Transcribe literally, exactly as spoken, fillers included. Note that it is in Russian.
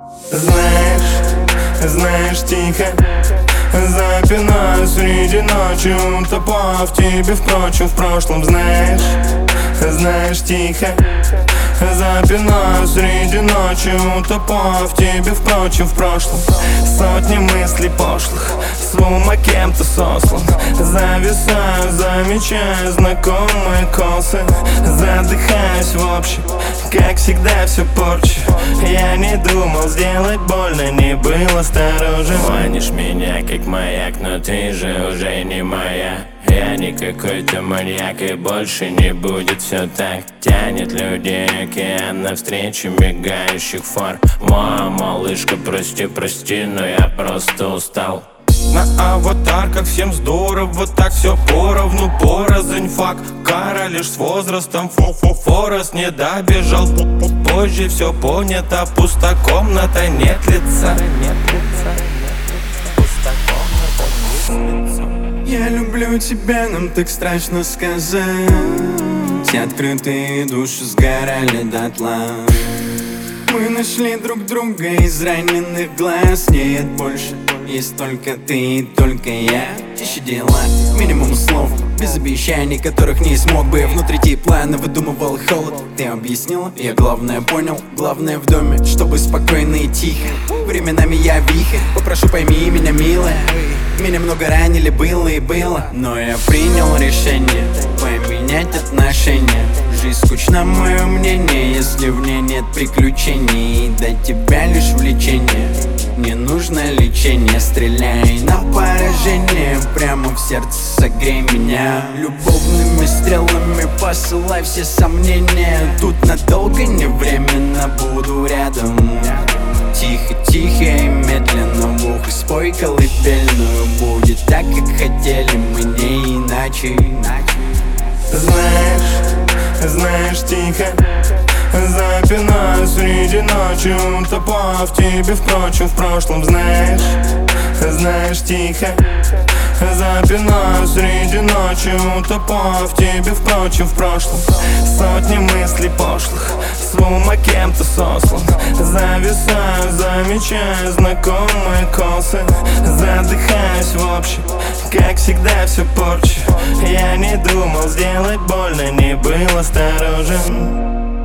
Знаешь, знаешь, тихо запинаюсь среди ночи, утопаю в тебе, впрочем, в прошлом. Знаешь, знаешь, тихо запинаюсь среди ночи, утопаю в тебе, впрочем, в прошлом. Сотни мыслей пошлых, с ума кем-то сослан. Зависаю, замечаю знакомые косы. Задыхаюсь в общем, как всегда все порчу. Я не думал сделать больно, не был осторожен. Манишь меня как маяк, но ты же уже не моя. Я не какой-то маньяк, и больше не будет все так. Тянет людей океан навстречу мигающих фар. Моя малышка, прости, прости, но я просто устал. На аватарках всем здорово, так все поровну, порознь факт. Кара лишь с возрастом, фо-фо-форест не добежал. Позже все понято, пуста комната, нет лица. Я люблю тебя, нам так страшно сказать. Открытые души сгорали дотла. Мы нашли друг друга из раненых глаз. Нет больше, есть только ты и только я. Ищи дела, минимум слов, без обещаний, которых не смог бы. Внутри тепла выдумывал холод. Ты объяснила, я главное понял. Главное в доме, чтобы спокойно и тихо. Временами я вихрь, попрошу пойми меня, милая. Меня много ранили, было и было, но я принял решение поменять отношения. Жизнь скучна, мое мнение, если в ней нет приключений. До тебя лишь влечение, не нужно лечение. Стреляй на поражение, прямо в сердце согрей меня. Любовными стрелами посылай все сомнения. Тут надолго, не временно буду рядом. Тихо, тихо и медленно в ухо спой колыбельную. Будет так, как хотели мы, не иначе. Знаешь, знаешь, тихо запинаюсь среди ночи, утопаю в тебе, впрочем, в прошлом. Знаешь, знаешь, тихо запинаюсь среди ночи, утопаю в тебе, впрочем, в прошлом. Сотни мыслей пошлых, с ума кем-то сослан. Зависаю, замечаю знакомые косы. Задыхаюсь в общем, как всегда все порчу. Я не думал сделать больно, не был осторожен.